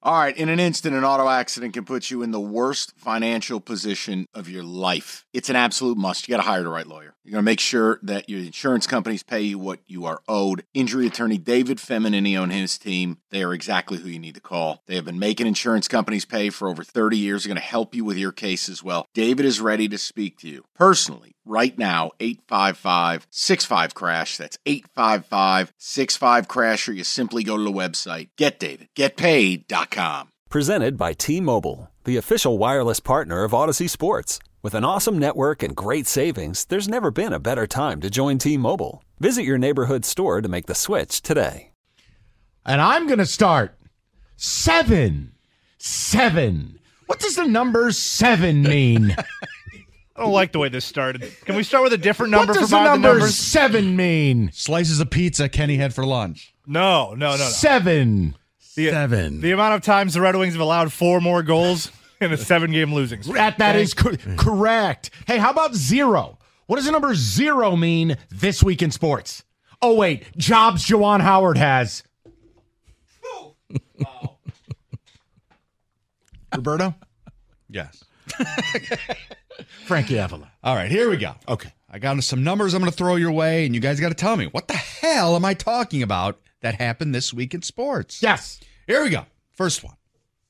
All right, in an instant, an auto accident can put you in the worst financial position of your life. It's an absolute must. You got to hire the right lawyer. You're going to make sure that your insurance companies pay you what you are owed. Injury attorney David Feminini and his team, they are exactly who you need to call. They have been making insurance companies pay for over 30 years. They're going to help you with your case as well. David is ready to speak to you personally. Right now, 855-65-CRASH. That's 855-65-CRASH, or you simply go to the website, getdavidgetpaid.com. Presented by T-Mobile, the official wireless partner of Odyssey Sports. With an awesome network and great savings, there's never been a better time to join T-Mobile. Visit your neighborhood store to make the switch today. And I'm going to start. 7. What does the number 7 mean? I don't like the way this started. Can we start with a different number What does for the the number numbers? 7 mean? Slices of pizza Kenny had for lunch. No. 7. The amount of times the Red Wings have allowed 4 more goals in a 7-game losing streak. That is correct. Hey, how about 0? What does the number 0 mean this week in sports? Oh, wait. Jobs Juwan Howard has. Roberto? Yes. Frankie Avila. All right, here we go. Okay. I got some numbers I'm going to throw your way, and you guys got to tell me, what the hell am I talking about that happened this week in sports? Yes. Here we go. First one.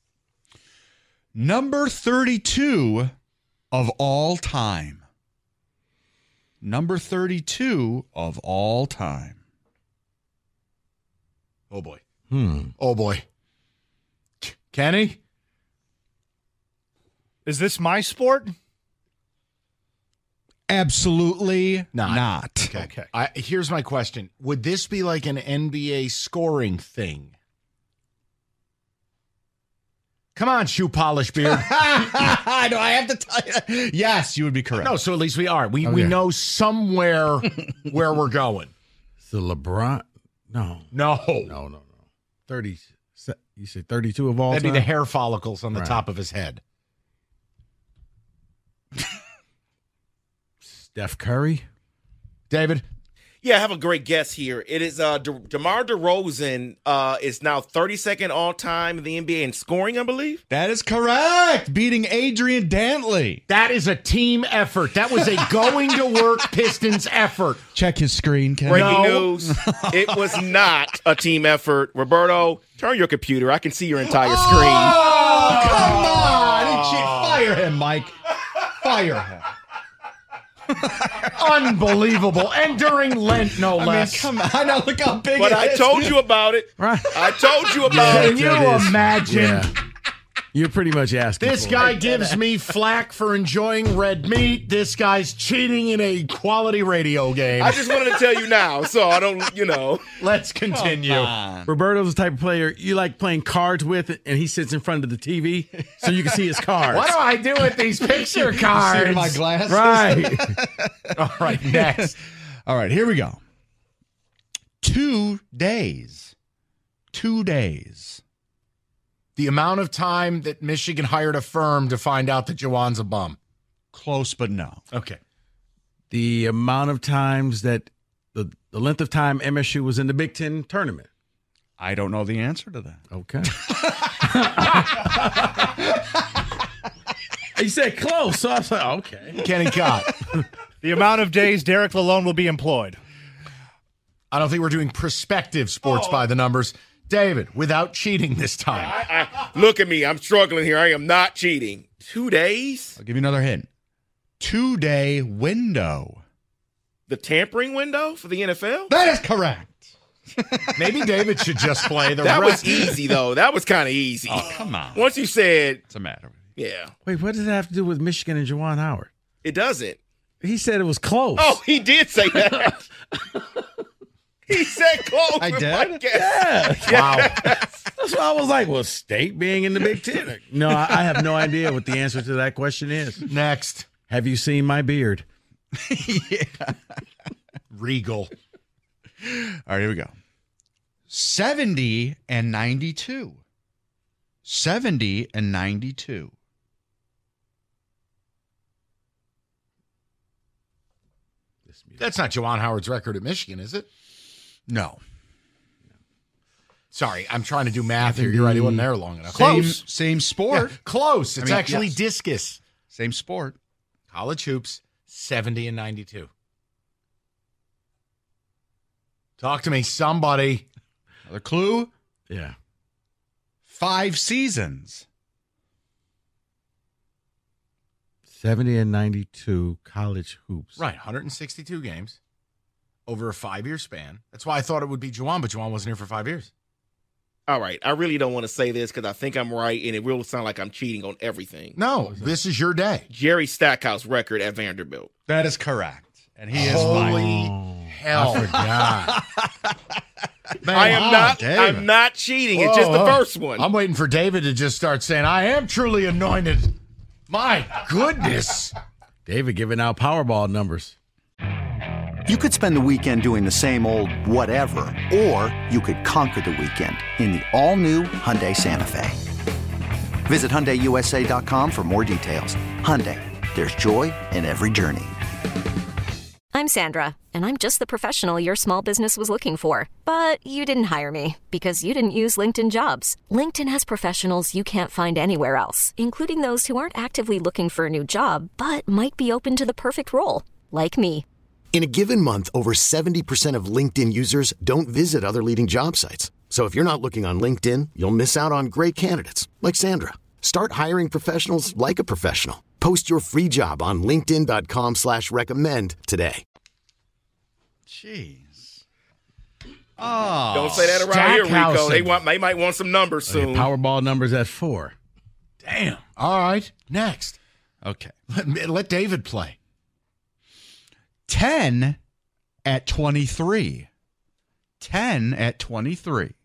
Number 32 of all time. Number 32 of all time. Oh, boy. Oh, boy. Kenny? Is this my sport? Absolutely not. Okay. Here's my question. Would this be like an NBA scoring thing? Come on, shoe polish beard. Do I have to tell you? Yes, you would be correct. No, so at least we are. We know somewhere where we're going. So LeBron? No. 30. You say 32 of all That'd time? be the hair follicles on the top of his head. Steph Curry? David? Yeah, I have a great guess here. It is DeMar DeRozan is now 32nd all-time in the NBA in scoring, I believe. That is correct. Beating Adrian Dantley. That is a team effort. That was a going-to-work Pistons effort. Check his screen, Ken. Breaking news. It was not a team effort. Roberto, turn your computer. I can see your entire screen. Oh, come on. Fire him, Mike. Fire him. Unbelievable. And during Lent, no less. Come on. I know, look how big But it I is. told you about it. Right. I told you about Can it. you imagine? Yeah. You're pretty much asking This for guy it. gives me flack for enjoying red meat. This guy's cheating in a quality radio game. I just wanted to tell you now, so I don't, Let's continue. Roberto's the type of player you like playing cards with, and he sits in front of the TV so you can see his cards. What do I do with these picture cards? See my glasses? Right. All right, next. All right, here we go. 2 days. 2 days. The amount of time that Michigan hired a firm to find out that Juwan's a bum. Close, but no. Okay. The amount of times that the length of time MSU was in the Big Ten tournament. I don't know the answer to that. Okay. He said close, so I was like, okay. Kenny Cott. The amount of days Derek Lalone will be employed. I don't think we're doing prospective sports by the numbers. David, without cheating this time. Look at me. I'm struggling here. I am not cheating. 2 days? I'll give you another hint. 2-day window. The tampering window for the NFL? That is correct. Maybe David should just play the That rest. was easy, though. That was kind of easy. Oh, come on. Once you said, What's the matter with yeah, Wait, what does that have to do with Michigan and Juwan Howard? it doesn't. He said it was close. Oh, he did say that. He said close. I with did? my guess. Yeah. Wow. That's why I was like, well, State being in the Big Ten. No, I have no idea what the answer to that question is. Next. Have you seen my beard? Regal. All right, here we go. 70 and 92. 70 and 92. That's not Juwan Howard's record at Michigan, is it? No. Sorry, I'm trying to do math here. You're right. He wasn't there long enough. Same sport. Yeah, close. It's I mean, actually yes. discus. Same sport. College hoops, 70 and 92. Talk to me, somebody. Another clue. Yeah. 5 seasons. 70 and 92 college hoops. Right, 162 games over a 5-year span. That's why I thought it would be Juwan, but Juwan wasn't here for 5 years. All right. I really don't want to say this because I think I'm right, and it will sound like I'm cheating on everything. No, this is your day. Jerry Stackhouse record at Vanderbilt. That is correct. And he is Holy mine. hell. I forgot. Man, I'm not cheating. It's just the first one. I'm waiting for David to just start saying, I am truly anointed. My goodness. David giving out Powerball numbers. You could spend the weekend doing the same old whatever, or you could conquer the weekend in the all-new Hyundai Santa Fe. Visit HyundaiUSA.com for more details. Hyundai, there's joy in every journey. I'm Sandra, and I'm just the professional your small business was looking for. But you didn't hire me because you didn't use LinkedIn Jobs. LinkedIn has professionals you can't find anywhere else, including those who aren't actively looking for a new job, but might be open to the perfect role, like me. In a given month, over 70% of LinkedIn users don't visit other leading job sites. So if you're not looking on LinkedIn, you'll miss out on great candidates like Sandra. Start hiring professionals like a professional. Post your free job on linkedin.com/recommend today. Jeez. Oh. Don't say that around here, Rico. They might want some numbers soon. Powerball numbers at 4. Damn. All right. Next. Okay. Let David play. 10 at 23. 10 at 23.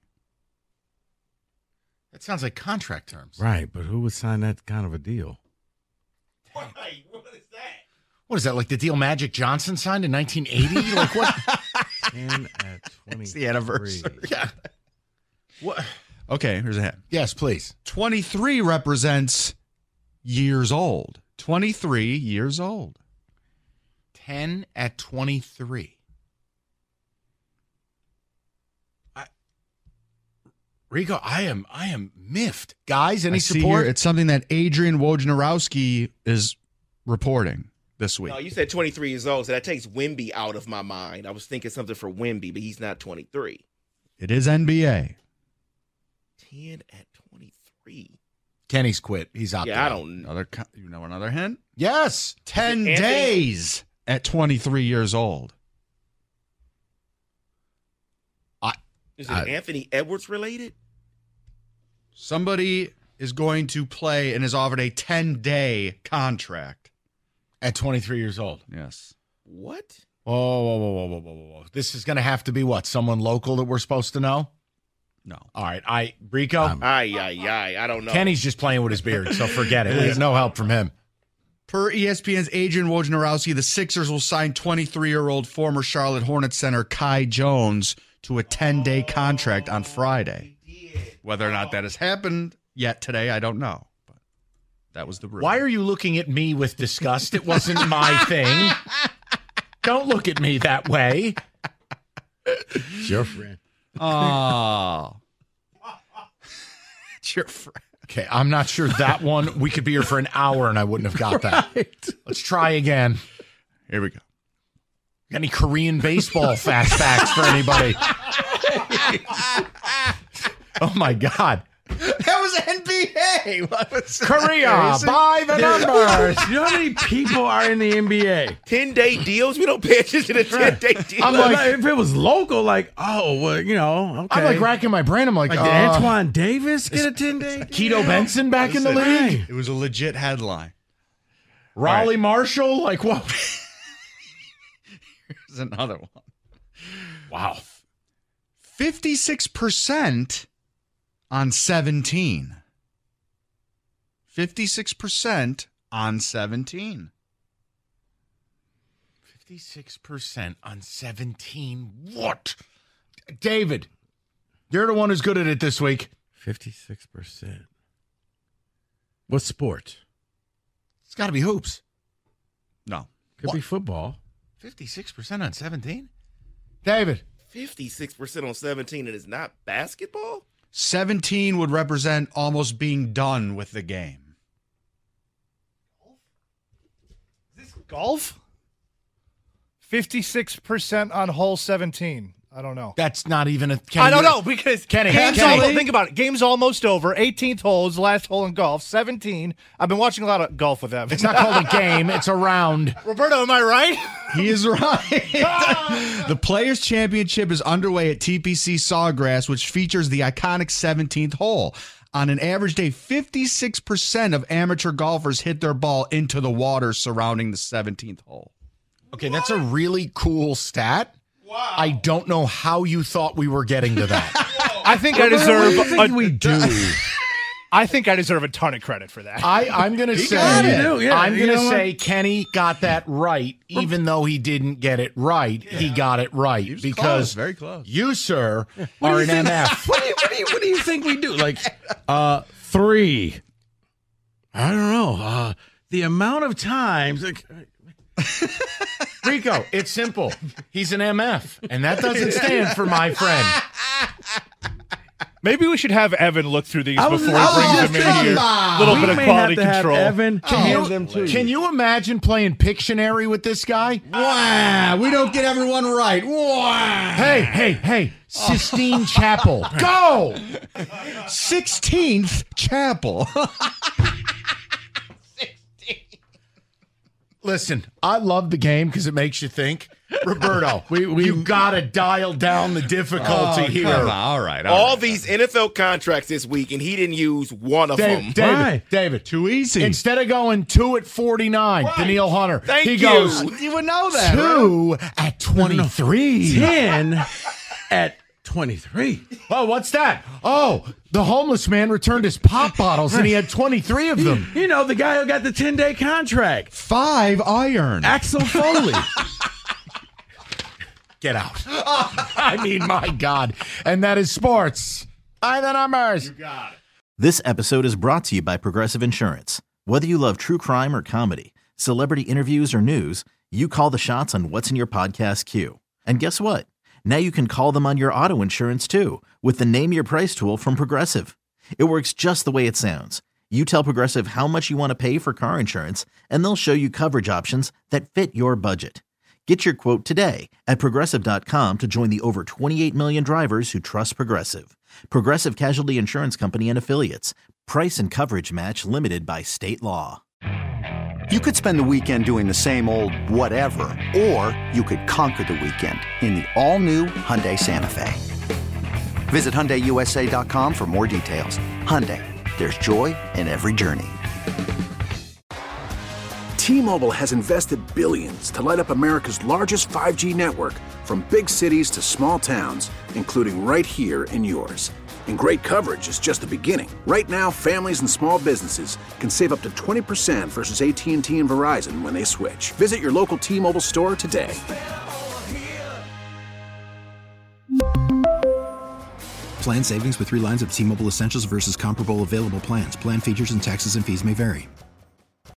That sounds like contract terms. Right, but who would sign that kind of a deal? Hey, what is that? What is that, like the deal Magic Johnson signed in 1980? Like what? 10 at 20. It's the anniversary. Yeah. What? Okay, here's a hint. Yes, please. 23 represents years old. 23 years old. 10 at 23. Rico, I am miffed. Guys, any I see support? here, it's something that Adrian Wojnarowski is reporting this week. No, you said 23 years old, so that takes Wemby out of my mind. I was thinking something for Wemby, but he's not 23. It is NBA. 10 at 23. Kenny's quit. He's out there. Yeah, I don't know. Another hint? Yes. 10 days at 23 years old. Is it Anthony Edwards related? Somebody is going to play and is offered a 10-day contract. At 23 years old. Yes. What? Whoa. This is going to have to be what? Someone local that we're supposed to know? No. All right. Rico? I don't know. Kenny's just playing with his beard, so forget it. There's no help from him. Per ESPN's Adrian Wojnarowski, the Sixers will sign 23-year-old former Charlotte Hornets center Kai Jones to a 10-day contract on Friday. Whether or not that has happened yet today, I don't know. But that was the rumor. Why are you looking at me with disgust? It wasn't my thing. Don't look at me that way. It's your friend. Oh. It's your friend. Okay, I'm not sure that one. We could be here for an hour and I wouldn't have got that. Right. Let's try again. Here we go. Got any Korean baseball fastbacks for anybody? Oh, my God. That was NBA. What was Korea, by the numbers. You know how many people are in the NBA? 10-day deals? We don't pay attention to 10-day deals. I'm like, if it was local, like, oh, well, you know, okay. I'm like racking my brain. I'm like, Like, did Antoine Davis get a 10-day? Keto Benson back in the league? It was a legit headline. Raleigh Marshall? Like, what? Here's another one. Wow. 56% on 17. 56% on 17. 56% on 17. What? David, you're the one who's good at it this week. 56%. What sport? It's got to be hoops. No. Could be football. 56% on 17? David. 56% on 17 and it's not basketball? 17 would represent almost being done with the game. Is this golf? 56% on hole 17. I don't know. That's not even a... I don't know because Kenny, think about it. Game's almost over. 18th hole is the last hole in golf. 17. I've been watching a lot of golf with Evan. It's not called a game. It's a round. Roberto, am I right? He is right. The Players' Championship is underway at TPC Sawgrass, which features the iconic 17th hole. On an average day, 56% of amateur golfers hit their ball into the water surrounding the 17th hole. Okay, that's a really cool stat. Wow. I don't know how you thought we were getting to that. I think I deserve I think I deserve a ton of credit for that. I'm going to say I'm going to say Kenny got that right, even though he didn't get it right. Yeah. He got it right because close, very close. You, sir, are an MF. What do you think we do? Like 3. I don't know. The amount of times. Rico, it's simple. He's an MF, and that doesn't stand for my friend. Maybe we should have Evan look through these before he brings them in here. A little bit of quality control. Evan, can you imagine playing Pictionary with this guy? Wow, we don't get everyone right. Wow. Hey. Sistine Chapel. Go! 16th Chapel. Listen, I love the game because it makes you think. Roberto, you got to dial down the difficulty here. All right. All these NFL contracts this week, and he didn't use one of them. David, too easy. Instead of going 2 at 49, Daniil Hunter, he goes, you would know that. 2 at 23. 10 at 23. Oh, what's that? Oh, the homeless man returned his pop bottles and he had 23 of them. You know, the guy who got the 10-day contract. 5 iron. Axel Foley. Get out. I mean, my God. And that is sports. By the numbers. You got it. This episode is brought to you by Progressive Insurance. Whether you love true crime or comedy, celebrity interviews or news, you call the shots on what's in your podcast queue. And guess what? Now you can call them on your auto insurance too with the Name Your Price tool from Progressive. It works just the way it sounds. You tell Progressive how much you want to pay for car insurance, and they'll show you coverage options that fit your budget. Get your quote today at Progressive.com to join the over 28 million drivers who trust Progressive. Progressive Casualty Insurance Company and Affiliates. Price and coverage match limited by state law. You could spend the weekend doing the same old whatever, or you could conquer the weekend in the all-new Hyundai Santa Fe. Visit HyundaiUSA.com for more details. Hyundai, there's joy in every journey. T-Mobile has invested billions to light up America's largest 5G network, from big cities to small towns, including right here in yours. And great coverage is just the beginning. Right now, families and small businesses can save up to 20% versus AT&T and Verizon when they switch. Visit your local T-Mobile store today. Plan savings with 3 lines of T-Mobile Essentials versus comparable available plans. Plan features and taxes and fees may vary.